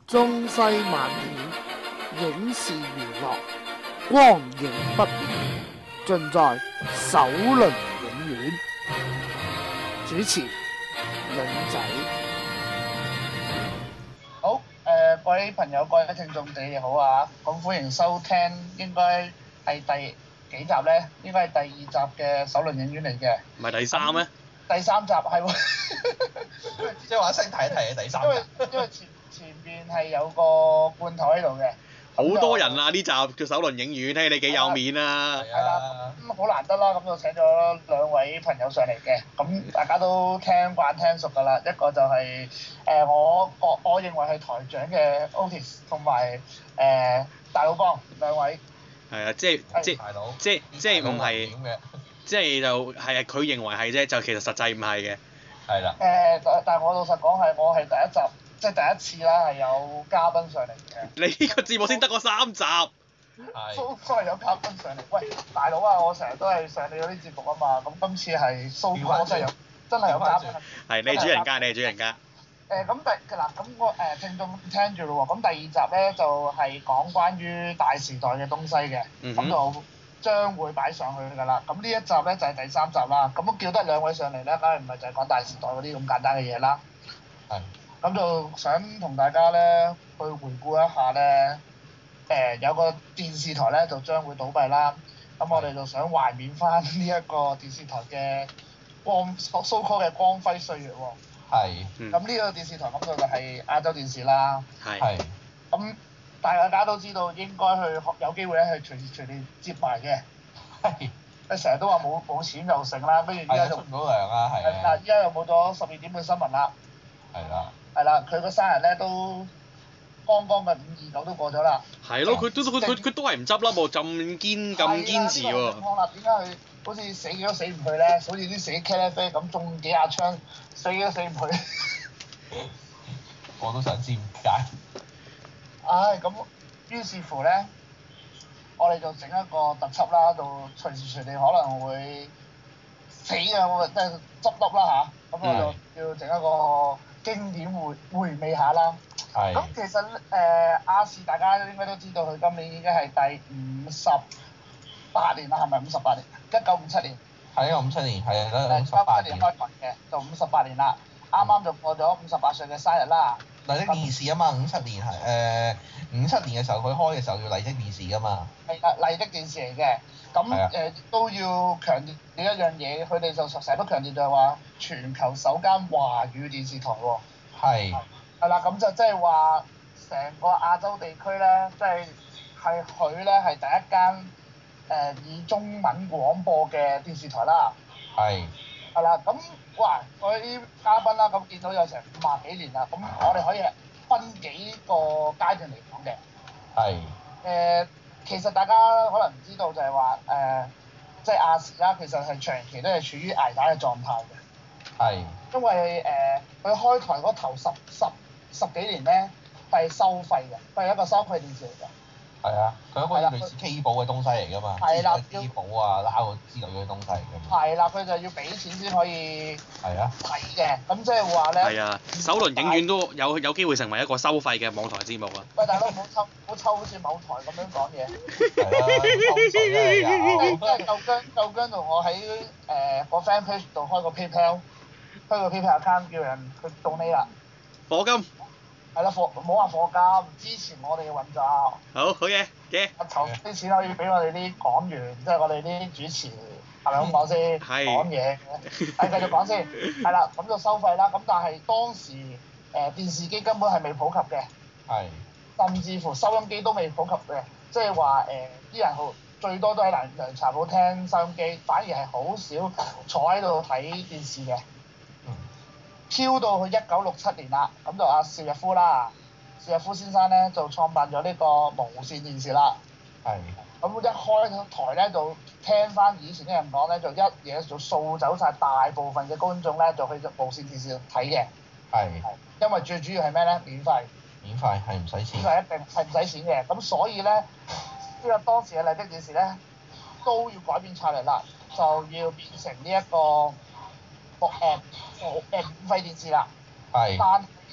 中西漫片、影視娛樂，光影不變，盡在首倫影院。主持領仔。 好，各位朋友、各位聽眾，你哋好啊！咁歡迎收聽，應該係第幾集呢？應該係第2集嘅首倫影院嚟嘅。 唔係第3咩？ 第3集係喎， 即係話聲睇一睇嘅第3集。 因為前邊係有個罐頭喺度嘅。 好多人啊！呢集叫首倫影院，睇你幾有面啊！ 係啦，咁好難得啦，咁就請咗2位朋友上嚟嘅，咁大家都聽慣聽熟㗎啦。一個就係我認為係台長嘅 Otis， 同埋大佬幫2位。 係啊，即係唔係，即係就係佢認為係啫，就其實實際唔係嘅。 係啦。 但係我老實講係，我係第一集，即係第一次啦，係有嘉賓上嚟嘅。 你呢個節目先得嗰3集。 係。都係有嘉賓上嚟。喂，大佬啊，我成日都係上你嗰啲節目啊嘛，咁今次係我真係有嘉賓。 係你主人家，你係主人家。 咁我聽眾聽住咯喎，咁第2集咧就係講關於大時代嘅東西嘅，咁就將會擺上去㗎啦。咁呢一集咧就係第3集啦。咁叫得2位上嚟咧，梗係唔係就係講大時代嗰啲咁簡單嘅嘢啦。 係。 咁就想同大家咧去回顧一下咧，有個電視台咧就將會倒閉啦。咁我哋就想懷緬翻呢一個電視台嘅so called 嘅光輝歲月喎。 係。 咁呢個電視台咁就係亞洲電視啦。 係。 咁大家都知道應該有機會咧去隨時隨地接埋嘅。 係。 你成日都話冇錢就剩啦，跟住依家就出唔到糧啊，係啊。 嗱，依家又冇咗12點嘅新聞啦。 係啦。 係啦，佢個生日咧都剛剛嘅529都過咗啦。 係咯，佢都係唔執笠喎，咁堅持喎。 點解佢好似死咗都死唔去咧？好似啲死茄喱啡咁中幾下槍，死都死唔去。 我都想知點解。 唉，咁於是乎咧，我哋就整一個特輯啦，就隨時隨地可能會死嘅，即係執笠啦嚇。咁我就要整一個經典回味下啦。 係。 咁其實亞視大家應該都知道，佢今年已經係第58年啦，係咪58年？1957年。係 1957年，係啊 ，1957年開台嘅，就58年啦。啱啱就過咗58歲嘅生日啦。 麗的電視啊嘛，57年係57年嘅時候佢開嘅時候叫麗的電視㗎嘛。 係啊，麗的電視嚟嘅。咁都要強調一樣嘢，佢哋就成日都強調就係話全球首間華語電視台喎。 係。 係啦，咁就即係話成個亞洲地區咧，即係佢咧係第一間以中文廣播嘅電視台啦。 係。 係啦，咁哇，嗰啲嘉賓啦，咁見到有成50幾年啦，咁我哋可以分幾個階段嚟講嘅。 係。 其實大家可能唔知道就係話即係亞視啦，其實係長期都係處於捱打嘅狀態嘅。係。因為佢開台嗰頭十幾年咧係收費嘅，佢係一個收費電視嚟嘅。係啊， 佢一個類似 K 寶嘅東西嚟㗎嘛。 係啦。 K 寶啊、撈之類嘅東西嚟㗎嘛。 係啦，佢就要俾錢先可以係啊睇嘅，咁即係話咧。 係啊，首倫影院都有機會成為一個收費嘅網台節目啊！ 喂，大佬，唔好抽好似某台咁樣講嘢。 係啊，抽水啊有。 即係夠姜同我喺個 fan page 度開個 PayPal account 叫人去donate啦。 課金。 係啦，唔好話課金，支持我哋嘅運作。 好嘢嘅。 籌啲錢可以俾我哋啲講員，即係我哋啲主持，係咪咁講先？ 係。 講嘢。係繼續講先。係啦，咁就收費啦。咁但係當時電視機根本係未普及嘅。 係。 甚至乎收音機都未普及嘅，即係話啲人最多都喺涼茶鋪聽收音機，反而係好少坐喺度睇電視嘅。飄到去1967年啦，咁就阿邵逸夫啦，邵逸夫先生咧就創辦咗呢個無線電視啦。 係。 咁一開台咧就聽翻以前啲人講咧，就一嘢就掃走晒大部分嘅觀眾咧，就去無線電視睇嘅。 係。 因為最主要係咩咧？免費。 免費係唔使錢。 免費一定係唔使錢嘅，咁所以咧，呢個當時嘅麗的電視咧都要改變策略啦，就要變成呢一個免費電視啦。 係。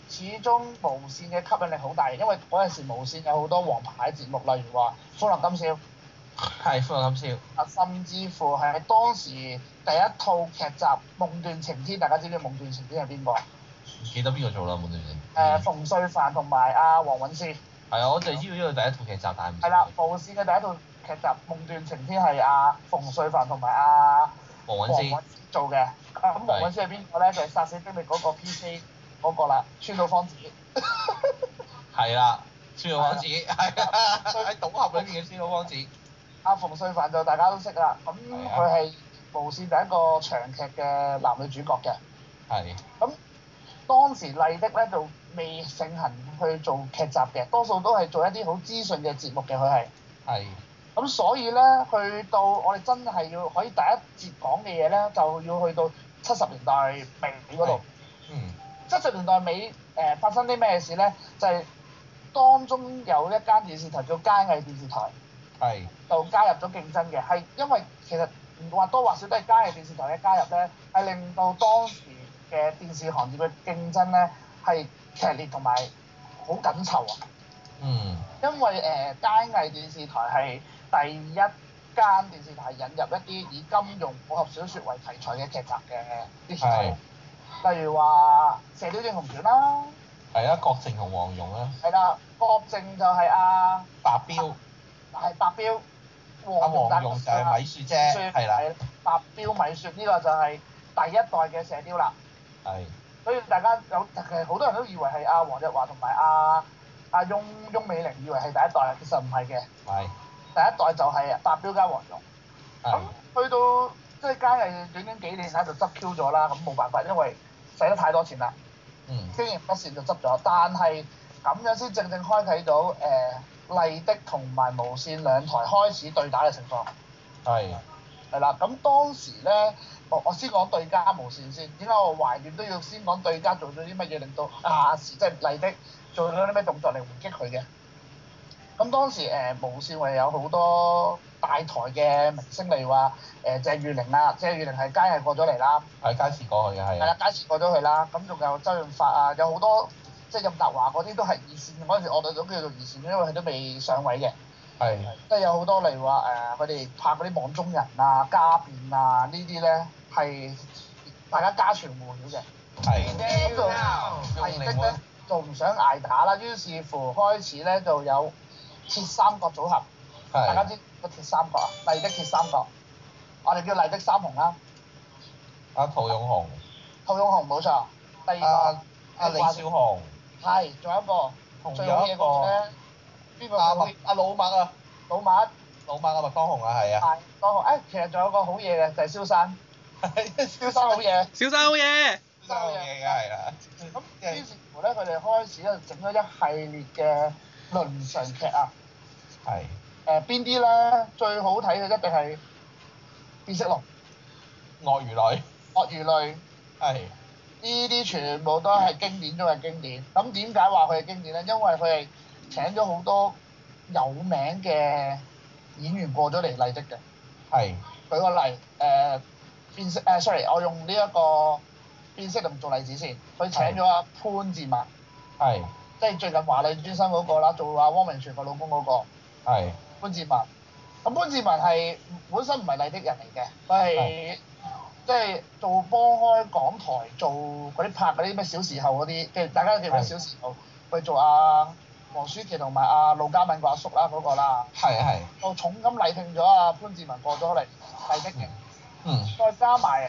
始終無線嘅吸引力好大，因為嗰陣時無線有好多王牌節目，例如話《歡樂今宵》。 係《歡樂今宵》。 甚至乎係當時第一套劇集《夢斷情天》，大家知唔知《夢斷情天》係邊個？ 唔記得邊個做啦，《夢斷情天》馮淬帆同埋阿黃韻詩。係啊，我就係知道呢個第一套劇集，但係唔知。 係啦，無線嘅第一套劇集《夢斷情天》係阿馮淬帆同埋阿黃韻詩做嘅。咁黃韻詩係邊個咧？就係殺死兵力嗰個 PK 嗰個啦，川島芳子。 係啦，川島芳子係啊，喺賭俠裏邊嘅川島芳子。 阿馮淬帆就大家都識啦，咁佢係無線第一個長劇嘅男女主角嘅。係。咁當時麗的咧就未盛行去做劇集嘅，多數都係做一啲好資訊嘅節目嘅，佢係。係。咁所以咧，去到我哋真係要可以第一節講嘅嘢咧，就要去到70年代尾嗰度。嗯。70年代尾發生啲咩事咧？就係當中有一間電視台叫佳藝電視台。係，就加入咗競爭嘅，係因為其實或多或少都係佳藝電視台嘅加入咧，係令到當時嘅電視行業嘅競爭咧係劇烈同埋好緊湊啊。嗯。因為佳藝電視台係第一間電視台引入一啲以金庸武俠小説為題材嘅劇集嘅電視台，例如話《射雕英雄傳》啦。係啊，郭靖同黃蓉啦。係啦，郭靖就係阿白彪。係白彪，黃蓉就係米雪啫，係啦。白彪米雪呢個就係第一代嘅射雕啦。係。所以大家有其實好多人都以為係阿黃日華同埋阿翁美玲以為係第一代，其實唔係嘅。係。第一代就係白彪加黃蓉。咁去到即係佳藝短短幾年喺度執 Q 咗啦，咁冇辦法，因為使得太多錢啦。嗯。經營不善就執咗，但係咁樣先正開啟到麗的同埋無線兩台開始對打嘅情況。係。係啦，咁當時咧，我先講對家無線先。點解我懷念都要先講對家做咗啲乜嘢，令到亞視即係麗的做咗啲咩動作嚟回擊佢嘅？咁當時無線會有好多大台嘅明星，例如話鄭裕玲啊，鄭裕玲係佳藝過咗嚟啦。係佳視過去嘅係。係啦，佳視過咗去啦，咁仲有周潤發啊，有好多。即係任達華嗰啲都係二線，嗰陣時我哋都叫做二線，因為佢都未上位嘅。係。即係有好多例如話佢哋拍嗰啲網中人啊、家變啊呢啲咧係大家家傳戶曉嘅。係。咁就麗的咧就唔想捱打啦，於是乎開始咧就有鐵三角組合。係。大家知個鐵三角啊？麗的鐵三角，我哋叫麗的三雄啦。阿陶勇雄。陶勇雄冇錯。第二個。阿李少雄。係，仲有一個最好嘢嗰個咧，邊個？阿老麥啊，老麥啊，麥當雄啊，係啊。係，當雄其實仲有個好嘢嘅，就係蕭山。蕭山好嘢。蕭山好嘢。蕭山好嘢嘅係啦。咁於是乎咧，佢哋開始咧整咗一系列嘅倫常劇啊。係。邊啲咧？最好睇嘅一定係變色龍。鱷魚女。鱷魚女。係。呢啲全部都係經典中嘅經典。咁點解話佢係經典咧？因為佢係請咗好多有名嘅演員過咗嚟麗的嘅。係。舉個例，我用呢一個變色龍做例子先。佢請咗阿潘志文。係。即係最近華麗轉身嗰個啦，做阿汪明荃個老公嗰個。係。潘志文。咁潘志文係本身唔係麗的人嚟嘅，佢係。即係做幫開港台做嗰啲拍嗰啲咩小時候嗰啲，大家記唔記得小時候去做阿黃舒琪同埋阿陸家敏個阿叔啦嗰個啦。係係。就重金禮聘咗阿潘志文過咗嚟麗的嘅。嗯。再加埋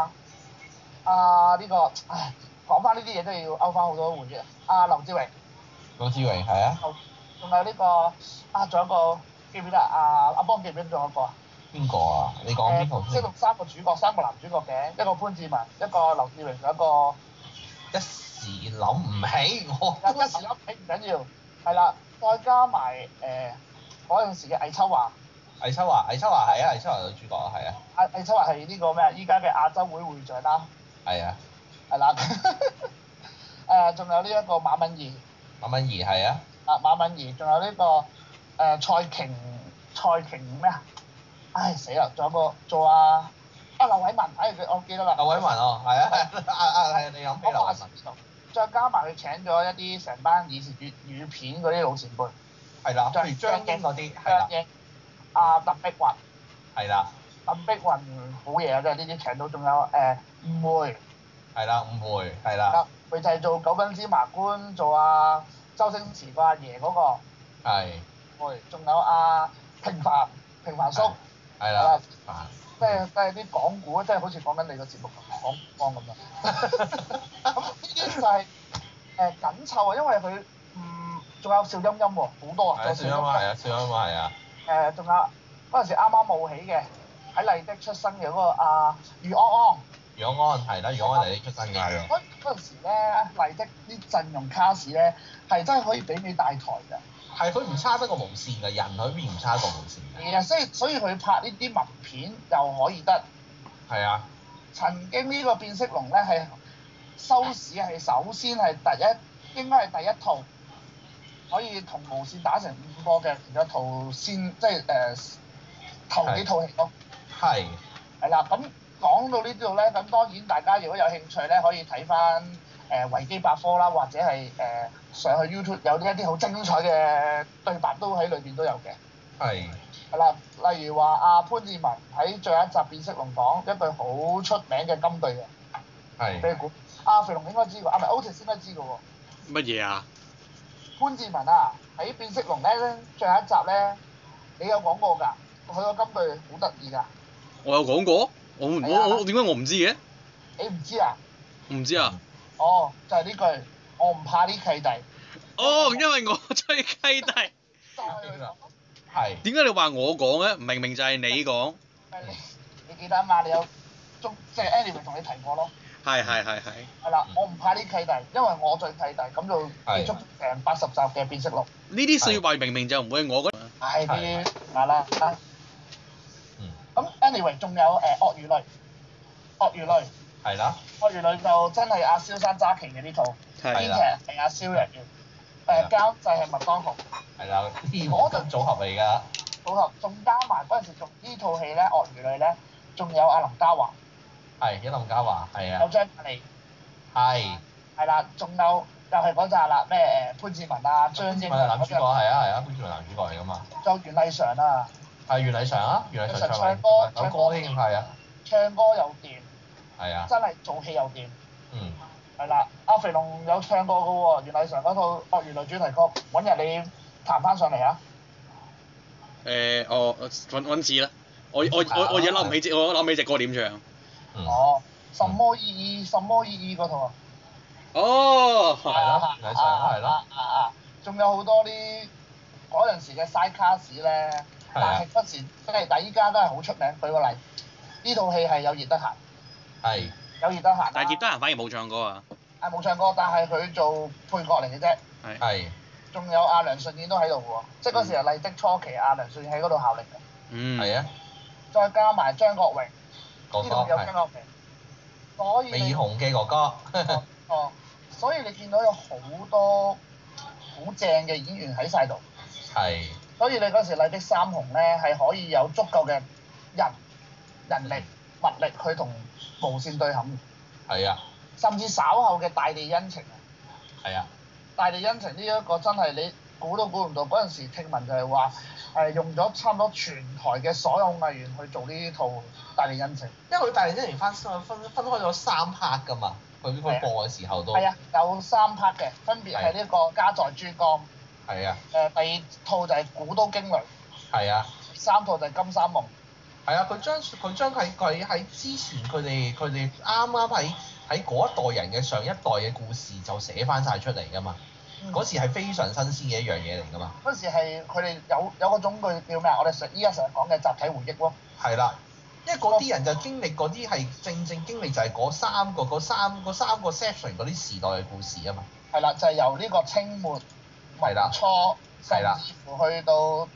呢個，講翻呢啲嘢都要勾翻好多回憶。阿劉志榮。劉志榮係啊。仲有呢個仲有一個記唔記得阿邦記唔記得仲有一個啊？邊個啊？你講邊個先？即係三個主角，三個男主角嘅，一個潘志文，一個劉志榮，仲有一個一時諗唔起我。一時諗唔起唔緊要，係啦，再加埋嗰陣時嘅魏秋華。魏秋華係啊，魏秋華女主角啊，係啊。魏秋華係呢個咩？依家嘅亞洲會會長啦。係啊。係啦。仲有呢一個馬敏儀。馬敏儀係啊。馬敏儀，仲有呢個蔡瓊咩啊？死啦！仲有個做劉偉文，我記得啦。劉偉文哦，係啊，係你諗起劉偉文。仲再加埋佢請咗一啲成班以前粵語片嗰啲老前輩。 係啦，譬如張英嗰啲，係啦。 張英。阿鄧碧雲。 係啦。 鄧碧雲好嘢啊！真係呢啲請到，仲有誤會。係啦，誤會係啦。 佢就係做九品芝麻官，做阿周星馳個阿爺嗰個。 係。 仲有阿平凡叔。 係啦。 即係啲講古，即係好似講緊你個節目講光咁樣。咁呢啲就係緊湊啊，因為佢仲有邵音音喎，好多啊。 邵音係啊，邵音係啊。 仲有嗰陣時啱啱冒起嘅，喺麗的出生嘅嗰個阿余安安。余安安係啦，余安安麗的出生㗎。嗰陣時咧，麗的啲陣容卡士咧係真係可以媲美大台㗎。係，佢唔差得過無線㗎，人佢邊唔差過無線㗎。係啊，所以佢拍呢啲文片又可以得。係啊。曾經呢個變色龍咧係收視係首先係應該係第一套可以同無線打成5波嘅其中一套先，即係頭幾套戲咯。係。係啦，咁講到呢度咧，咁當然大家如果有興趣咧，可以睇翻維基百科啦，或者係上去 YouTube 有一啲好精彩嘅對白都喺裏邊都有嘅。係。係啦，例如話阿潘志文喺最後一集變色龍講一句好出名嘅金句嘅。係。俾你估，阿肥龍應該知㗎，唔係 Otis 應該知㗎喎。乜嘢啊？潘志文啊，喺變色龍咧最後一集咧，你有講過㗎，佢個金句好得意㗎。我有講過？我點解我唔知嘅？你唔知啊？唔知啊？哦，就係呢句，我唔怕啲契弟。哦，因為我追契弟。係。點解你話我講咧？明明就係你講。你記得啊嘛？你有即係 Anyway 同你提過咯。係。係啦，我唔怕啲契弟，因為我最契弟，咁就結束成80集嘅變色龍。呢啲説話明明就唔會係我講。係啲係啦。咁 Anyway 仲有鱷魚淚。係啦。鱷魚淚就真係阿蕭生揸旗嘅呢套。編劇係阿蕭人嘅。監製係麥當雄。係啦。嗰陣組合嚟㗎。組合仲加埋嗰陣時仲呢套戲咧，鱷魚淚咧，仲有阿林嘉華。係，有林嘉華，係啊。有張柏莉。係。係啦，仲有又係嗰扎啦，咩潘志文啊，張英。男主角係啊，潘志文男主角嚟㗎嘛。仲有袁麗嫦啊。係袁麗嫦啊，袁麗嫦唱歌添，係啊。唱歌又掂。係啊。真係做戲又掂。嗯。係啦，阿肥龍有唱過㗎喎，袁麗嫦嗰套《鱷魚淚》主題曲，揾日你彈翻上嚟啊！揾次啦，我而家諗唔起隻歌點唱。哦，什麼意義？什麼意義嗰套啊？哦，係咯，袁麗嫦係咯。仲有好多啲嗰陣時嘅 side cast 咧，但係嗰時但係依家都係好出名。舉個例，呢套戲係有葉德嫻。係。有葉德嫻。但係葉德嫻反而冇唱歌啊。冇唱歌，但係佢做配角嚟嘅啫。係。仲有阿梁舜燕都喺度喎，即係嗰時係麗的初期，阿梁舜燕喺嗰度效力嘅。嗯。係啊。再加埋張國榮。呢度有張國榮。所以。美紅嘅哥哥。哦。所以你見到有好多好正嘅演員喺晒度。係。所以你嗰時麗的三雄咧係可以有足夠嘅人力物力去同無線對撼。係啊。甚至稍後嘅大地恩情啊。係啊。大地恩情呢一個真係你估都估唔到，嗰陣時聽聞就係話用咗差唔多全台嘅所有藝員去做呢套大地恩情。因為佢大地恩情分開咗3 part 㗎嘛，佢播嘅時候都。係啊，有3 part 嘅，分別係呢個家在珠江。係啊。第2套就係古都驚雷。係啊。第3套就係金三夢。係啊，佢將佢喺之前佢哋啱啱喺嗰一代人嘅上一代嘅故事就寫翻晒出嚟㗎嘛。嗰時係非常新鮮嘅一樣嘢嚟㗎嘛。嗰時係佢哋有個種類叫咩啊？我哋依家成日講嘅集體回憶咯。係啦，因為嗰啲人就經歷嗰啲係正經歷就係嗰三個 section 嗰啲時代嘅故事啊嘛。係啦，就係由呢個清末民初，甚至乎去到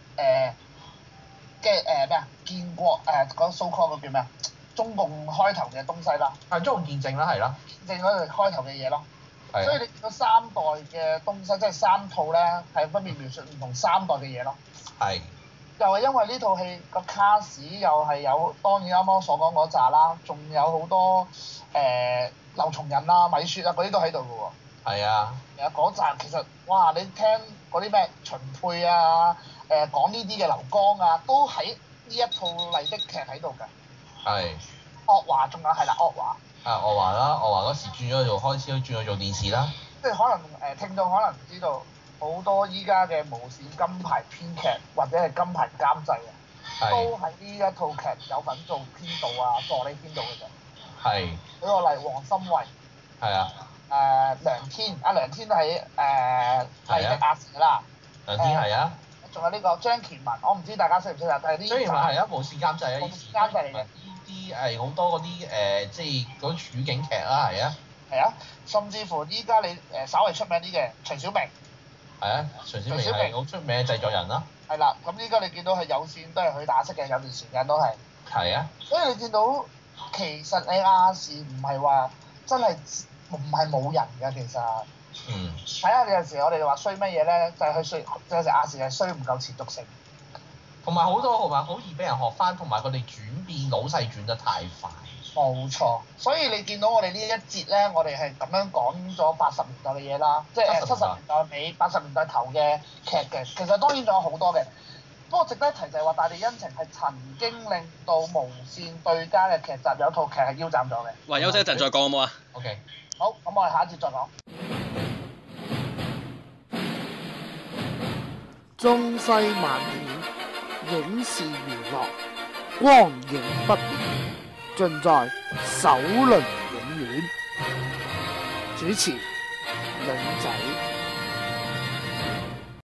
咩啊？建國嗰 so call 嗰叫咩啊？中共開頭嘅東西啦。係中共建政啦，係啦。建政嗰度開頭嘅嘢咯。係。所以你見到3代嘅東西，即係3套咧，係分別描述唔同3代嘅嘢咯。係。又係因為呢套戲個卡士又係有，當然啱啱所講嗰扎啦，仲有好多劉松仁啊、米雪啊嗰啲都喺度嘅喎。 係啊。 嗰集其實哇，你聽嗰啲咩秦沛啊，講呢啲嘅劉江啊，都喺呢一套麗的劇喺度㗎。 係。 岳華仲有係啦，岳華。 岳華啦，岳華嗰時開始轉咗做電視啦。 即係可能聽眾可能唔知道，好多依家嘅無線金牌編劇或者係金牌監製啊，都喺呢一套劇有份做編導啊、助理編導嘅啫。 係。 舉個例，黃心惠。 係啊。 梁天，梁天喺麗的亞視啦。 梁天係啊。 仲有呢個張乾文，我唔知大家識唔識啊？但係呢張乾文係啊，無線監製啊， 無線監製嚟嘅。 啲好多嗰啲即係嗰啲處境劇啦，係啊。係啊，甚至乎依家你稍微出名啲嘅徐小明。 係啊，徐小明係好出名嘅製作人啦。 係啦，咁依家你見到係有線都係佢打識嘅，有段時間都係。 係啊。 所以你見到其實你亞視唔係話真係唔係冇人㗎，其實。睇下有陣時我哋話衰乜嘢咧，就係佢衰，有陣時亞視係衰唔夠持續性。 同埋好易俾人學翻，同埋佢哋轉變老細轉得太快。 冇錯，所以你見到我哋呢一節咧，我哋係咁樣講咗80年代嘅嘢啦，即係70年代尾、80年代頭嘅劇嘅。其實當然仲有好多嘅，不過值得一提就係話《大地恩情》係曾經令到無線對家嘅劇集有套劇係腰斬咗嘅。 喂，休息一陣再講好冇啊 ？OK。 好，咁我哋下一節再講。 中西漫片，影視娛樂，光影不變，盡在首倫影院。主持：兩仔。